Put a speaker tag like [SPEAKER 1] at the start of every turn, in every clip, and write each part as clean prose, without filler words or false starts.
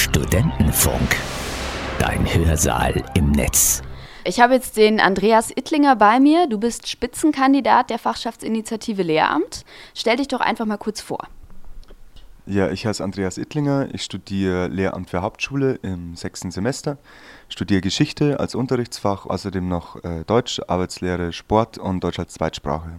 [SPEAKER 1] Studentenfunk, dein Hörsaal im Netz.
[SPEAKER 2] Ich habe jetzt den Andreas Ittlinger bei mir. Du bist Spitzenkandidat der Fachschaftsinitiative Lehramt. Stell dich doch einfach mal kurz vor.
[SPEAKER 3] Ja, ich heiße Andreas Ittlinger. Ich studiere Lehramt für Hauptschule im 6. Semester. Studiere Geschichte als Unterrichtsfach, außerdem noch Deutsch, Arbeitslehre, Sport und Deutsch als Zweitsprache.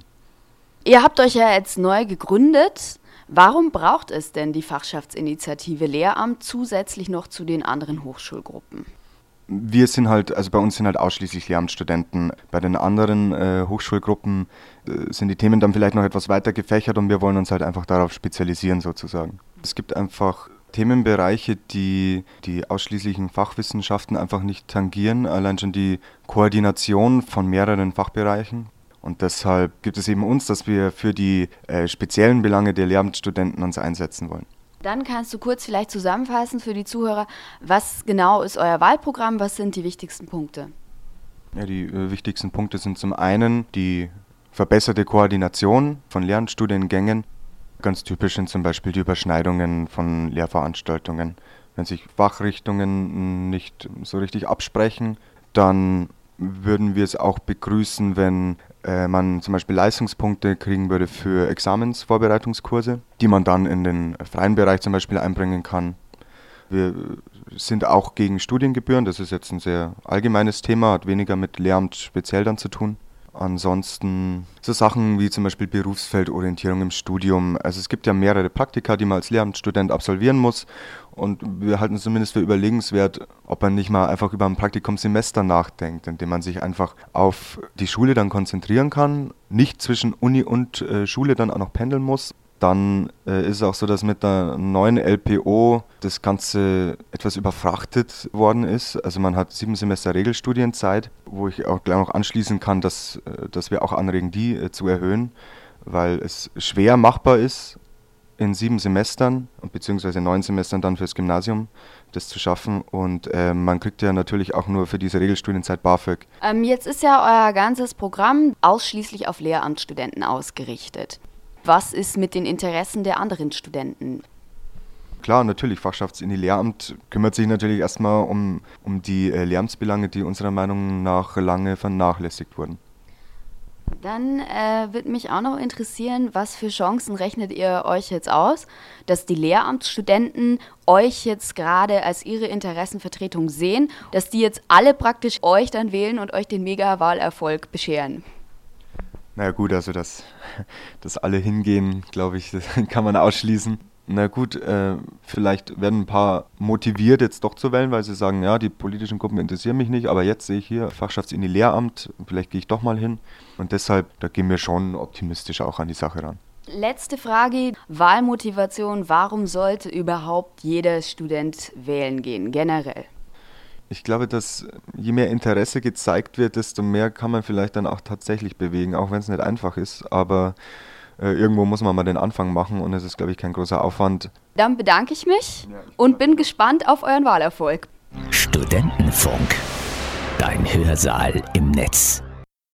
[SPEAKER 2] Ihr habt euch ja jetzt neu gegründet. Warum braucht es denn die Fachschaftsinitiative Lehramt zusätzlich noch zu den anderen Hochschulgruppen?
[SPEAKER 3] Wir sind halt, also bei uns sind halt ausschließlich Lehramtsstudenten. Bei den anderen Hochschulgruppen sind die Themen dann vielleicht noch etwas weiter gefächert und wir wollen uns halt einfach darauf spezialisieren sozusagen. Es gibt einfach Themenbereiche, die die ausschließlichen Fachwissenschaften einfach nicht tangieren, allein schon die Koordination von mehreren Fachbereichen. Und deshalb gibt es eben uns, dass wir für die speziellen Belange der Lehramtsstudenten uns einsetzen wollen.
[SPEAKER 2] Dann kannst du kurz vielleicht zusammenfassen für die Zuhörer, was genau ist euer Wahlprogramm, was sind die wichtigsten Punkte?
[SPEAKER 3] Ja, die wichtigsten Punkte sind zum einen die verbesserte Koordination von Lehramtsstudiengängen. Ganz typisch sind zum Beispiel die Überschneidungen von Lehrveranstaltungen. Wenn sich Fachrichtungen nicht so richtig absprechen, dann würden wir es auch begrüßen, wenn man zum Beispiel Leistungspunkte kriegen würde für Examensvorbereitungskurse, die man dann in den freien Bereich zum Beispiel einbringen kann. Wir sind auch gegen Studiengebühren, das ist jetzt ein sehr allgemeines Thema, hat weniger mit Lehramt speziell dann zu tun. Ansonsten so Sachen wie zum Beispiel Berufsfeldorientierung im Studium. Also es gibt ja mehrere Praktika, die man als Lehramtsstudent absolvieren muss. Und wir halten es zumindest für überlegenswert, ob man nicht mal einfach über ein Praktikumssemester nachdenkt, indem man sich einfach auf die Schule dann konzentrieren kann, nicht zwischen Uni und Schule dann auch noch pendeln muss. Dann ist es auch so, dass mit der neuen LPO das Ganze etwas überfrachtet worden ist. Also man hat 7 Semester Regelstudienzeit, wo ich auch gleich noch anschließen kann, dass wir auch anregen, die zu erhöhen, weil es schwer machbar ist, in 7 Semestern, beziehungsweise 9 Semestern dann fürs Gymnasium, das zu schaffen. Und man kriegt ja natürlich auch nur für diese Regelstudienzeit BAföG.
[SPEAKER 2] Jetzt ist ja euer ganzes Programm ausschließlich auf Lehramtsstudenten ausgerichtet. Was ist mit den Interessen der anderen Studenten?
[SPEAKER 3] Klar, natürlich, Fachschaftsini Lehramt kümmert sich natürlich erstmal um die Lehramtsbelange, die unserer Meinung nach lange vernachlässigt wurden.
[SPEAKER 2] Dann würde mich auch noch interessieren, was für Chancen rechnet ihr euch jetzt aus, dass die Lehramtsstudenten euch jetzt gerade als ihre Interessenvertretung sehen, dass die jetzt alle praktisch euch dann wählen und euch den Mega-Wahlerfolg bescheren?
[SPEAKER 3] Na gut, also dass alle hingehen, glaube ich, das kann man ausschließen. Na gut, vielleicht werden ein paar motiviert, jetzt doch zu wählen, weil sie sagen, ja, die politischen Gruppen interessieren mich nicht, aber jetzt sehe ich hier Fachschaftsini Lehramt, vielleicht gehe ich doch mal hin. Und deshalb, da gehen wir schon optimistisch auch an die Sache ran.
[SPEAKER 2] Letzte Frage, Wahlmotivation, warum sollte überhaupt jeder Student wählen gehen, generell?
[SPEAKER 3] Ich glaube, dass je mehr Interesse gezeigt wird, desto mehr kann man vielleicht dann auch tatsächlich bewegen, auch wenn es nicht einfach ist, aber irgendwo muss man mal den Anfang machen und es ist, glaube ich, kein großer Aufwand.
[SPEAKER 2] Dann bedanke ich mich und bin gespannt auf euren Wahlerfolg.
[SPEAKER 1] Studentenfunk, dein Hörsaal im Netz.